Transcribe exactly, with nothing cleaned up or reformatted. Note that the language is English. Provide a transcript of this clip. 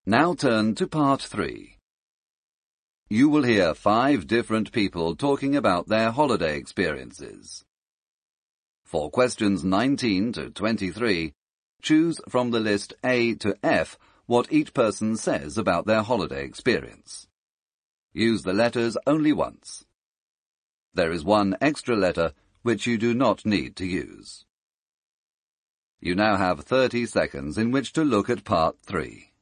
Now turn to part three. You will hear five different people talking about their holiday experiences. For questions nineteen to twenty-three, choose from the list A to F what each person says about their holiday experience. Use the letters only once. There is one extra letter which you do not need to use. You now have thirty seconds in which to look at part three.